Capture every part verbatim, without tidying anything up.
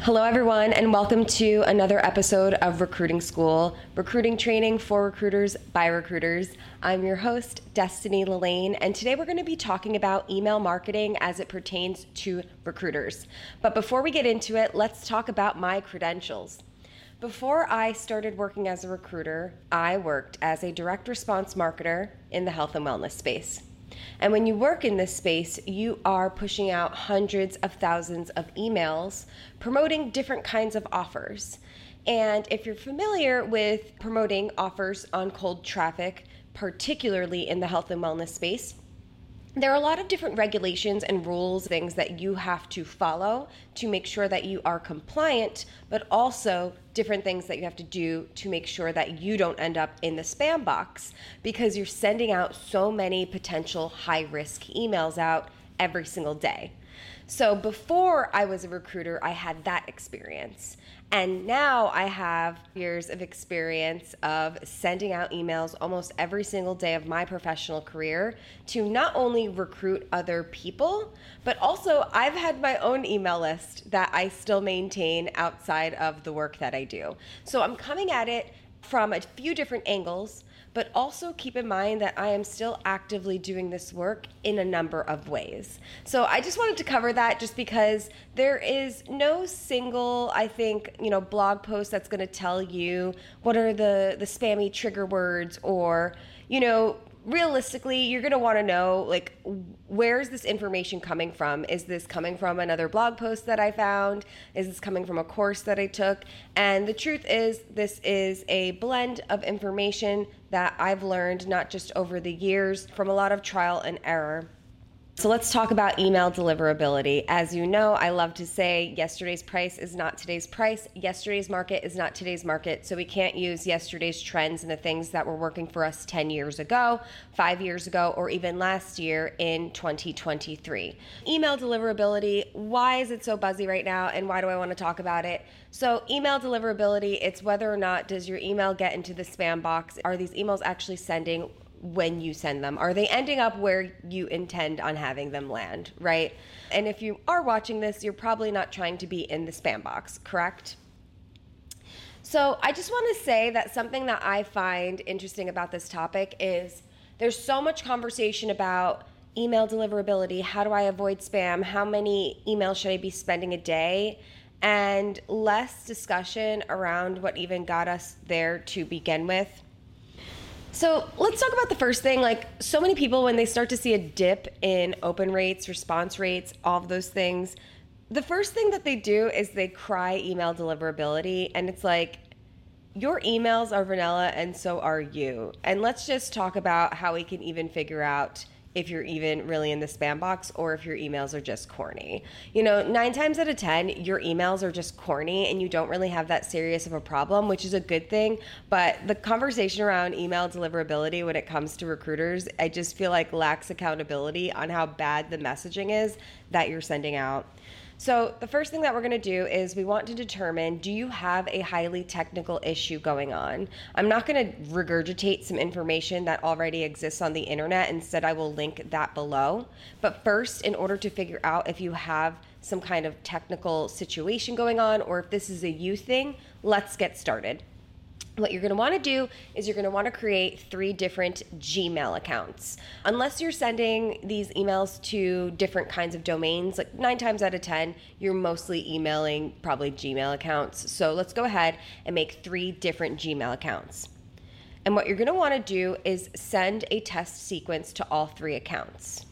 Hello, everyone, and welcome to another episode of Recruiting School, recruiting training for recruiters by recruiters. I'm your host, Destiny Lillane, and today we're going to be talking about email marketing as it pertains to recruiters. But before we get into it, let's talk about my credentials. Before I started working as a recruiter, I worked as a direct response marketer in the health and wellness space. And when you work in this space, you are pushing out hundreds of thousands of emails promoting different kinds of offers. And if you're familiar with promoting offers on cold traffic, particularly in the health and wellness space, there are a lot of different regulations and rules, things that you have to follow to make sure that you are compliant, but also different things that you have to do to make sure that you don't end up in the spam box because you're sending out so many potential high-risk emails out every single day. So before I was a recruiter, I had that experience. And now I have years of experience of sending out emails almost every single day of my professional career to not only recruit other people, but also I've had my own email list that I still maintain outside of the work that I do. So I'm coming at it from a few different angles, but also keep in mind that I am still actively doing this work in a number of ways. So I just wanted to cover that just because there is no single, I think, you know, blog post that's gonna tell you what are the, the spammy trigger words or, you know, realistically, you're going to want to know, like, where's this information coming from? Is this coming from another blog post that I found? Is this coming from a course that I took? And the truth is, this is a blend of information that I've learned not just over the years from a lot of trial and error. So let's talk about email deliverability. As you know, I love to say yesterday's price is not today's price. Yesterday's market is not today's market. So we can't use yesterday's trends and the things that were working for us ten years ago, five years ago, or even last year in twenty twenty-three. Email deliverability, why is it so buzzy right now and why do I want to talk about it? So email deliverability, it's whether or not does your email get into the spam box? Are these emails actually sending when you send them? Are they ending up where you intend on having them land, right? And if you are watching this, you're probably not trying to be in the spam box, correct? So I just want to say that something that I find interesting about this topic is there's so much conversation about email deliverability. How do I avoid spam? How many emails should I be spending a day? And less discussion around what even got us there to begin with. So let's talk about the first thing. Like, so many people, when they start to see a dip in open rates, response rates, all of those things, the first thing that they do is they cry email deliverability. And it's like, your emails are vanilla and so are you. And let's just talk about how we can even figure out if you're even really in the spam box or if your emails are just corny. You know, nine times out of ten, your emails are just corny and you don't really have that serious of a problem, which is a good thing. But the conversation around email deliverability when it comes to recruiters, I just feel like lacks accountability on how bad the messaging is that you're sending out. So the first thing that we're going to do is we want to determine, do you have a highly technical issue going on? I'm not going to regurgitate some information that already exists on the internet. Instead, I will link that below. But first, in order to figure out if you have some kind of technical situation going on or if this is a you thing, let's get started. What you're going to want to do is you're going to want to create three different Gmail accounts. Unless you're sending these emails to different kinds of domains, like nine times out of ten, you're mostly emailing probably Gmail accounts. So let's go ahead and make three different Gmail accounts. And what you're going to want to do is send a test sequence to all three accounts.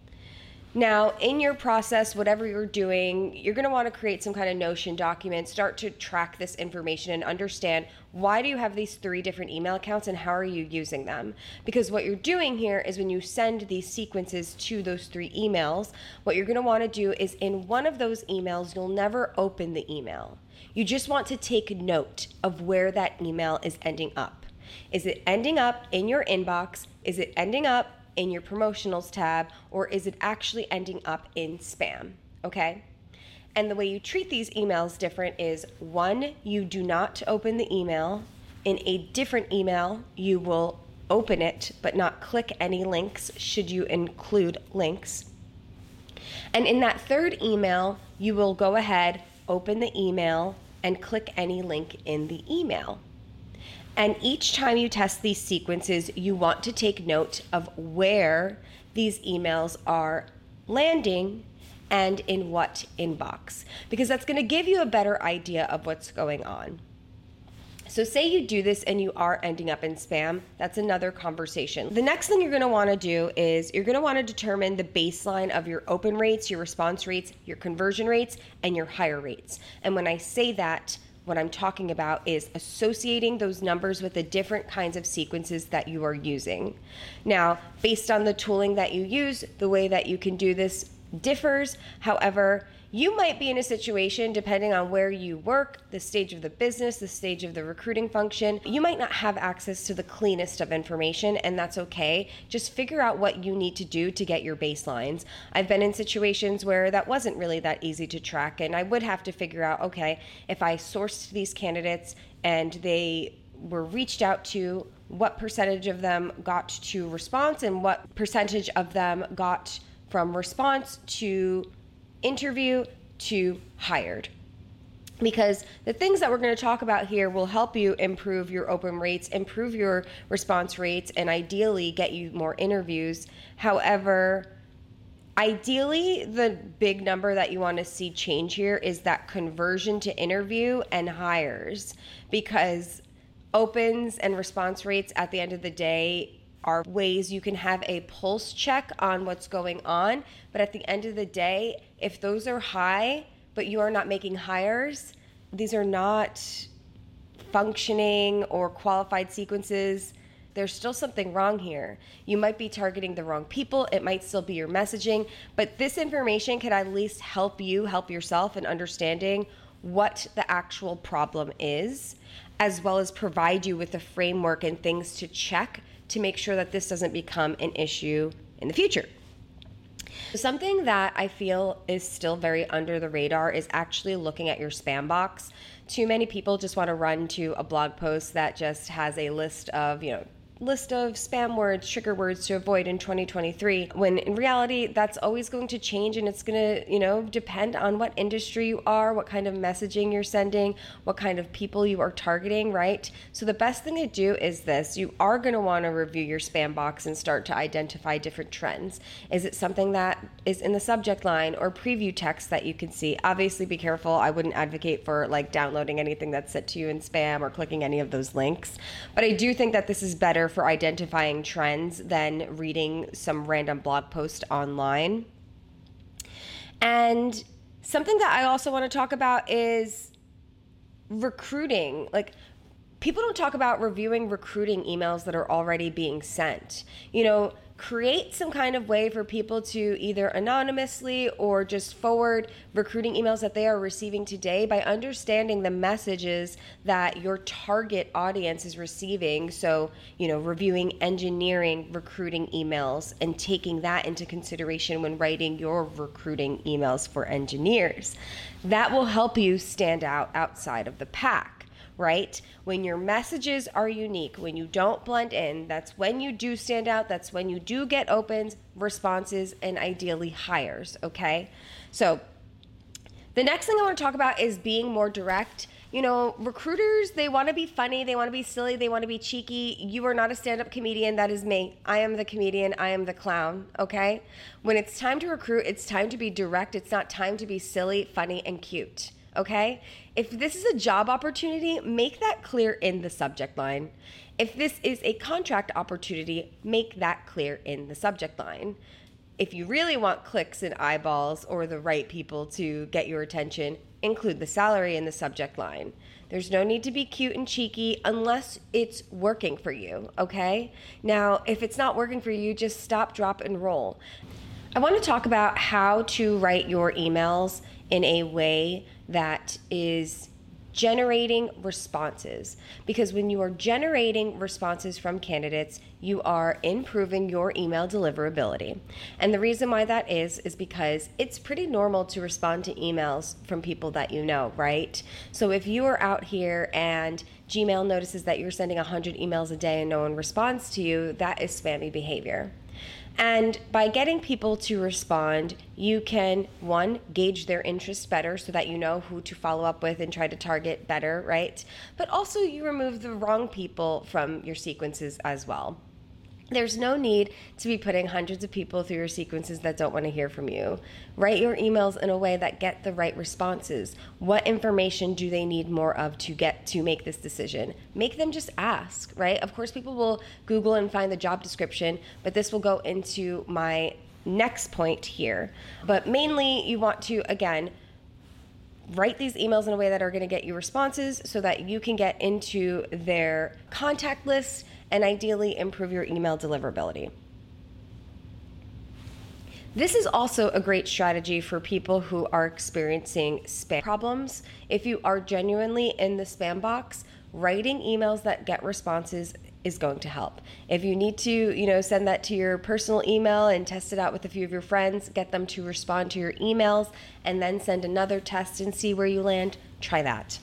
Now, in your process, whatever you're doing, you're going to want to create some kind of Notion document, start to track this information and understand why do you have these three different email accounts and how are you using them? Because what you're doing here is when you send these sequences to those three emails, what you're going to want to do is in one of those emails, you'll never open the email. You just want to take note of where that email is ending up. Is it ending up in your inbox? Is it ending up in your promotionals tab, or is it actually ending up in spam, okay? And the way you treat these emails different is, one, you do not open the email. In a different email, you will open it, but not click any links should you include links. And in that third email, you will go ahead, open the email and click any link in the email. And each time you test these sequences, you want to take note of where these emails are landing and in what inbox, because that's going to give you a better idea of what's going on. So say you do this and you are ending up in spam, that's another conversation. The next thing you're going to want to do is you're going to want to determine the baseline of your open rates, your response rates, your conversion rates, and your hire rates. And when I say that, what I'm talking about is associating those numbers with the different kinds of sequences that you are using. Now, based on the tooling that you use, the way that you can do this differs. However, you might be in a situation, depending on where you work, the stage of the business, the stage of the recruiting function, you might not have access to the cleanest of information, and that's okay. Just figure out what you need to do to get your baselines. I've been in situations where that wasn't really that easy to track, and I would have to figure out, okay, if I sourced these candidates and they were reached out to, what percentage of them got to response and what percentage of them got from response to interview to hired. Because the things that we're going to talk about here will help you improve your open rates, improve your response rates, and ideally get you more interviews. However, ideally, the big number that you want to see change here is that conversion to interview and hires, because opens and response rates at the end of the day are ways you can have a pulse check on what's going on. But at the end of the day, if those are high, but you are not making hires, these are not functioning or qualified sequences. There's still something wrong here. You might be targeting the wrong people. It might still be your messaging, but this information can at least help you help yourself in understanding what the actual problem is, as well as provide you with a framework and things to check to make sure that this doesn't become an issue in the future. Something that I feel is still very under the radar is actually looking at your spam box. Too many people just want to run to a blog post that just has a list of, you know, list of spam words, trigger words to avoid in twenty twenty-three, when in reality that's always going to change, and it's going to, you know, depend on what industry you are, what kind of messaging you're sending, what kind of people you are targeting, right? So the best thing to do is this: you are going to want to review your spam box and start to identify different trends. Is it something that is in the subject line or preview text that you can see? Obviously be careful. I wouldn't advocate for like downloading anything that's sent to you in spam or clicking any of those links, but I do think that this is better for identifying trends than reading some random blog post online. And something that I also want to talk about is recruiting. Like, people don't talk about reviewing recruiting emails that are already being sent. You know, create some kind of way for people to either anonymously or just forward recruiting emails that they are receiving today by understanding the messages that your target audience is receiving. So, you know, reviewing engineering recruiting emails and taking that into consideration when writing your recruiting emails for engineers. That will help you stand out outside of the pack. Right? When your messages are unique, when you don't blend in, that's when you do stand out. That's when you do get opens, responses, and ideally hires, okay? So the next thing I want to talk about is being more direct. You know, recruiters, they want to be funny, they want to be silly, they want to be cheeky. You are not a stand-up comedian. That is me. I am the comedian. I am the clown, okay? When it's time to recruit, it's time to be direct. It's not time to be silly, funny, and cute. Okay? If this is a job opportunity, make that clear in the subject line. If this is a contract opportunity, make that clear in the subject line. If you really want clicks and eyeballs or the right people to get your attention, include the salary in the subject line. There's no need to be cute and cheeky unless it's working for you, okay? Now, if it's not working for you, just stop, drop, and roll. I want to talk about how to write your emails in a way that is generating responses. Because when you are generating responses from candidates, you are improving your email deliverability. And the reason why that is, is because it's pretty normal to respond to emails from people that you know, right? So if you are out here and Gmail notices that you're sending one hundred emails a day and no one responds to you, that is spammy behavior. And by getting people to respond, you can, one, gauge their interest better so that you know who to follow up with and try to target better, right? But also you remove the wrong people from your sequences as well. There's no need to be putting hundreds of people through your sequences that don't want to hear from you. Write your emails in a way that get the right responses. What information do they need more of to get to make this decision? Make them just ask, right? Of course, people will Google and find the job description, but this will go into my next point here. But mainly you want to, again, write these emails in a way that are going to get you responses so that you can get into their contact list and ideally improve your email deliverability. This is also a great strategy for people who are experiencing spam problems. If you are genuinely in the spam box, writing emails that get responses is going to help. If you need to, you know, send that to your personal email and test it out with a few of your friends, get them to respond to your emails, and then send another test and see where you land, try that.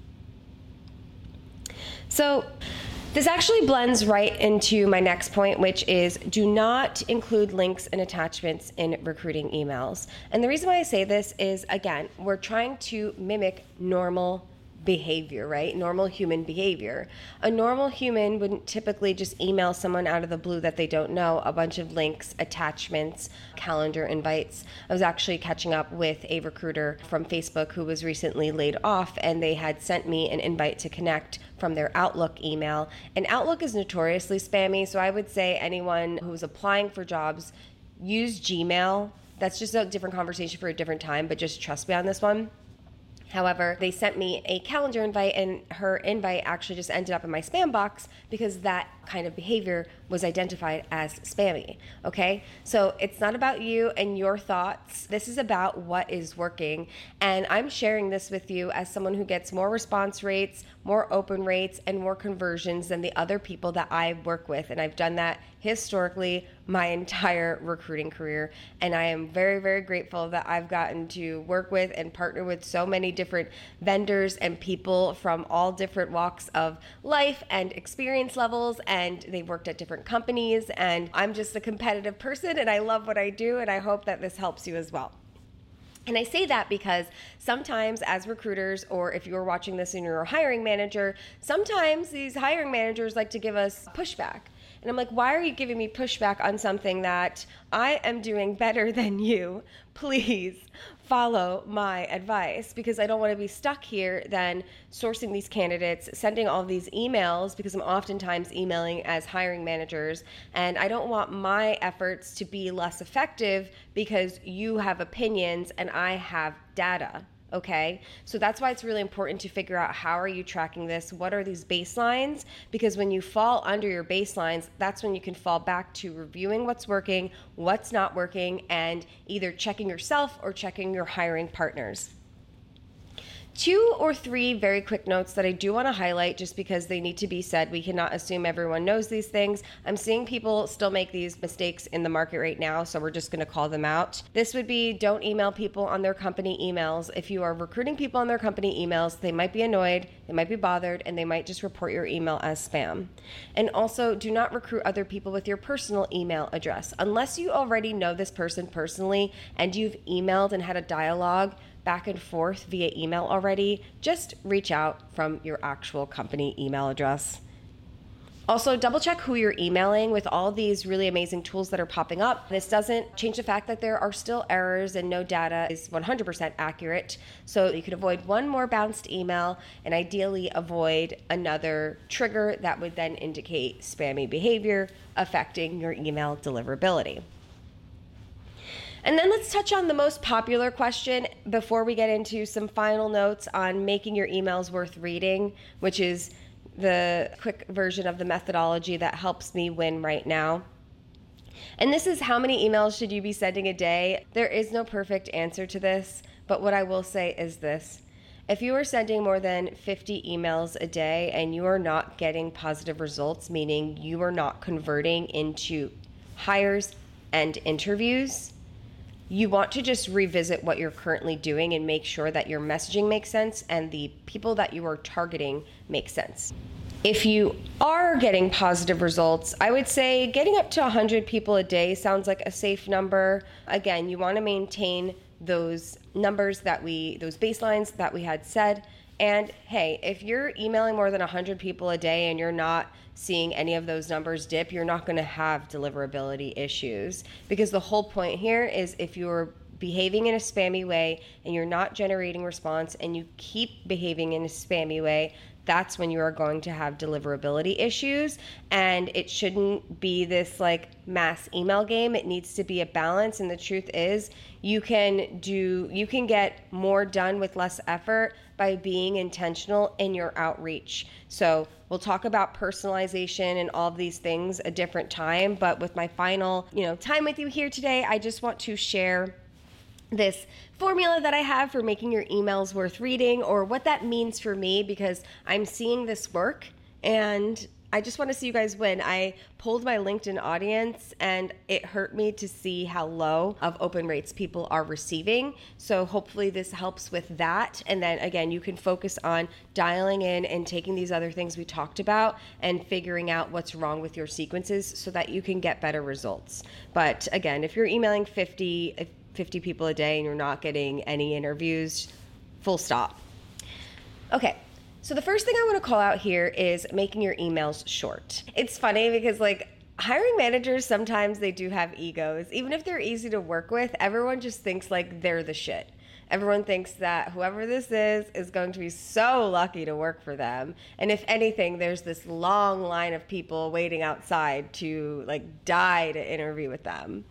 So this actually blends right into my next point, which is do not include links and attachments in recruiting emails. And the reason why I say this is, again, we're trying to mimic normal behavior, right? Normal human behavior. A normal human wouldn't typically just email someone out of the blue that they don't know a bunch of links, attachments, calendar invites. I was actually catching up with a recruiter from Facebook who was recently laid off, and they had sent me an invite to connect from their Outlook email. And Outlook is notoriously spammy, so I would say anyone who's applying for jobs, use Gmail. That's just a different conversation for a different time, but just trust me on this one. However, they sent me a calendar invite, and her invite actually just ended up in my spam box because that kind of behavior was identified as spammy, okay? So it's not about you and your thoughts. This is about what is working, and I'm sharing this with you as someone who gets more response rates, more open rates, and more conversions than the other people that I work with, and I've done that historically my entire recruiting career, and I am very, very grateful that I've gotten to work with and partner with so many different vendors and people from all different walks of life and experience levels, and they've worked at different companies, and I'm just a competitive person and I love what I do, and I hope that this helps you as well. And I say that because sometimes as recruiters, or if you're watching this and you're a hiring manager, sometimes these hiring managers like to give us pushback. And I'm like, why are you giving me pushback on something that I am doing better than you? Please follow my advice, because I don't want to be stuck here then sourcing these candidates, sending all these emails, because I'm oftentimes emailing as hiring managers, and I don't want my efforts to be less effective because you have opinions and I have data. Okay, so that's why it's really important to figure out how are you tracking this? What are these baselines? Because when you fall under your baselines, that's when you can fall back to reviewing what's working, what's not working, and either checking yourself or checking your hiring partners. Two or three very quick notes that I do want to highlight just because they need to be said. We cannot assume everyone knows these things. I'm seeing people still make these mistakes in the market right now, so we're just going to call them out. This would be, don't email people on their company emails. If you are recruiting people on their company emails, they might be annoyed, they might be bothered, and they might just report your email as spam. And also, do not recruit other people with your personal email address. Unless you already know this person personally and you've emailed and had a dialogue back and forth via email already, just reach out from your actual company email address. Also, double check who you're emailing with all these really amazing tools that are popping up. This doesn't change the fact that there are still errors and no data is one hundred percent accurate. So you can avoid one more bounced email and ideally avoid another trigger that would then indicate spammy behavior affecting your email deliverability. And then let's touch on the most popular question before we get into some final notes on making your emails worth reading, which is the quick version of the methodology that helps me win right now. And this is, how many emails should you be sending a day? There is no perfect answer to this, but what I will say is this. If you are sending more than fifty emails a day and you are not getting positive results, meaning you are not converting into hires and interviews, you want to just revisit what you're currently doing and make sure that your messaging makes sense and the people that you are targeting make sense. If you are getting positive results, I would say getting up to one hundred people a day sounds like a safe number. Again, you want to maintain those numbers that we, those baselines that we had said. And hey, if you're emailing more than one hundred people a day and you're not seeing any of those numbers dip, you're not going to have deliverability issues. Because the whole point here is if you're behaving in a spammy way and you're not generating response and you keep behaving in a spammy way, that's when you are going to have deliverability issues. And it shouldn't be this like mass email game. It needs to be a balance. And the truth is you can do, you can get more done with less effort by being intentional in your outreach. So we'll talk about personalization and all of these things a different time. But with my final, you know, time with you here today, I just want to share this formula that I have for making your emails worth reading, or what that means for me, because I'm seeing this work and I just want to see you guys win. I polled my LinkedIn audience and it hurt me to see how low of open rates people are receiving. So hopefully this helps with that. And then again, you can focus on dialing in and taking these other things we talked about and figuring out what's wrong with your sequences so that you can get better results. But again, if you're emailing fifty, fifty people a day and you're not getting any interviews, full stop. Okay. So the first thing I want to call out here is making your emails short. It's funny because like hiring managers, sometimes they do have egos. Even if they're easy to work with, everyone just thinks like they're the shit. Everyone thinks that whoever this is is going to be so lucky to work for them. And if anything, there's this long line of people waiting outside to like die to interview with them.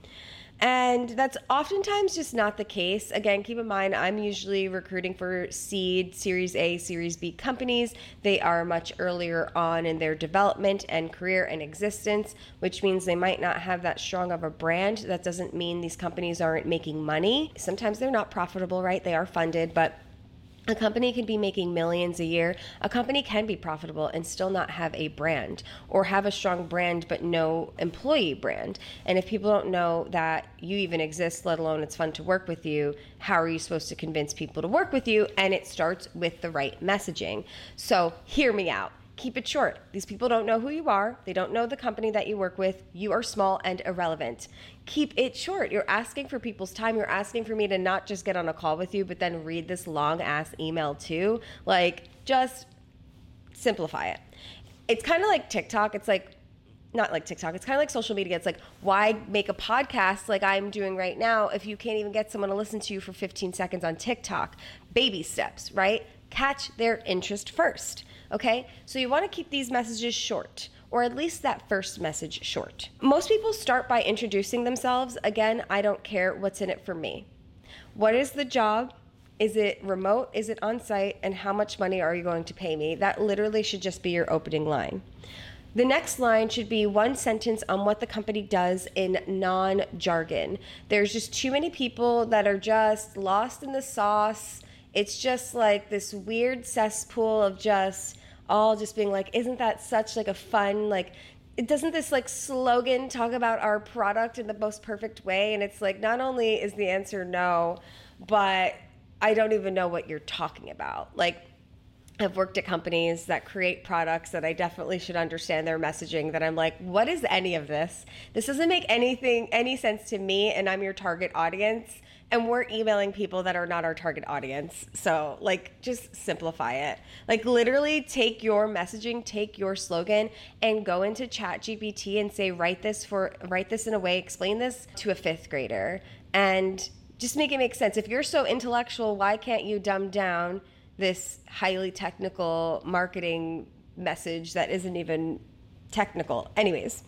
And that's oftentimes just not the case. Again, keep in mind, I'm usually recruiting for seed, Series A, Series B companies. They are much earlier on in their development and career and existence, which means they might not have that strong of a brand. That doesn't mean these companies aren't making money. Sometimes they're not profitable, right? They are funded, but a company can be making millions a year. A company can be profitable and still not have a brand, or have a strong brand but no employee brand. And if people don't know that you even exist, let alone it's fun to work with you, how are you supposed to convince people to work with you? And it starts with the right messaging. So hear me out. Keep it short. These people don't know who you are. They don't know the company that you work with. You are small and irrelevant. Keep it short. You're asking for people's time. You're asking for me to not just get on a call with you, but then read this long ass email too. Like, just simplify it. It's kind of like TikTok. It's like, not like TikTok. It's kind of like social media. It's like, why make a podcast like I'm doing right now if you can't even get someone to listen to you for fifteen seconds on TikTok? Baby steps, right? Catch their interest first. Okay, so you want to keep these messages short, or at least that first message short. Most people start by introducing themselves. Again, I don't care what's in it for me. What is the job? Is it remote? Is it on-site? And how much money are you going to pay me? That literally should just be your opening line. The next line should be one sentence on what the company does in non-jargon. There's just too many people that are just lost in the sauce. It's just like this weird cesspool of just all just being like, isn't that such like a fun, like, it doesn't this like slogan talk about our product in the most perfect way? And it's like, not only is the answer no, but I don't even know what you're talking about. Like, I've worked at companies that create products that I definitely should understand their messaging, that I'm like, what is any of this? This doesn't make anything, any sense to me, and I'm your target audience. And we're emailing people that are not our target audience. So like, just simplify it. Like literally take your messaging, take your slogan and go into ChatGPT and say, write this for, write this in a way, explain this to a fifth grader and just make it make sense. If you're so intellectual, why can't you dumb down this highly technical marketing message that isn't even technical? Anyways,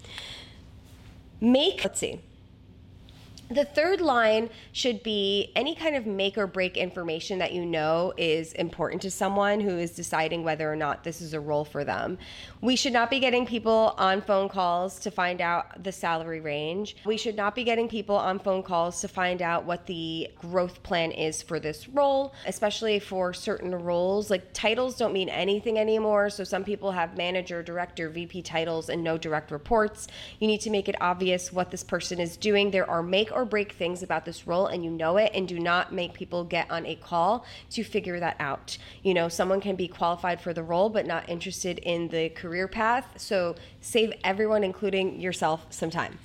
make, let's see. The third line should be any kind of make or break information that you know is important to someone who is deciding whether or not this is a role for them. We should not be getting people on phone calls to find out the salary range. We should not be getting people on phone calls to find out what the growth plan is for this role, especially for certain roles. Like titles don't mean anything anymore. So some people have manager, director, V P titles and no direct reports. You need to make it obvious what this person is doing. There are make or break things about this role and you know it, and do not make people get on a call to figure that out. You know, someone can be qualified for the role but not interested in the career path. So save everyone, including yourself, some time.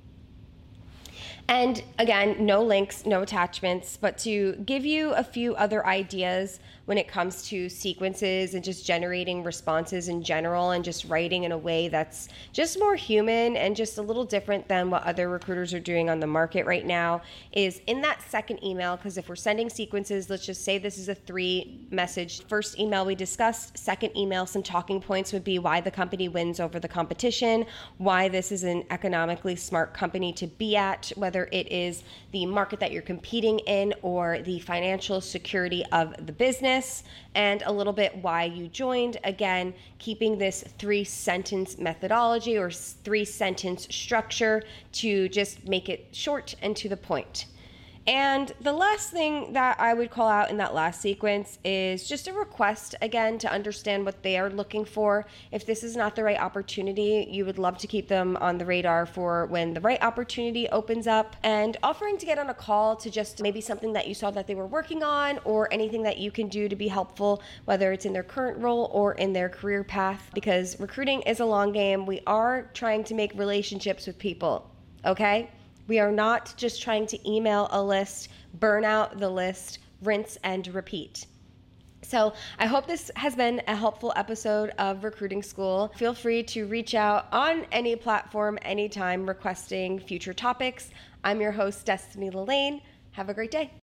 And again, no links, no attachments, but to give you a few other ideas when it comes to sequences and just generating responses in general and just writing in a way that's just more human and just a little different than what other recruiters are doing on the market right now, is in that second email, because if we're sending sequences, let's just say this is a three message. First email we discussed, second email, some talking points would be why the company wins over the competition, why this is an economically smart company to be at, whether it is the market that you're competing in or the financial security of the business, and a little bit why you joined. Again, keeping this three sentence methodology or three sentence structure to just make it short and to the point. And the last thing that I would call out in that last sequence is just a request, again, to understand what they are looking for. If this is not the right opportunity, you would love to keep them on the radar for when the right opportunity opens up, and offering to get on a call to just maybe something that you saw that they were working on or anything that you can do to be helpful, whether it's in their current role or in their career path, because recruiting is a long game. We are trying to make relationships with people, okay? We are not just trying to email a list, burn out the list, rinse and repeat. So I hope this has been a helpful episode of Recruiting School. Feel free to reach out on any platform anytime requesting future topics. I'm your host, Destiny Lillane. Have a great day.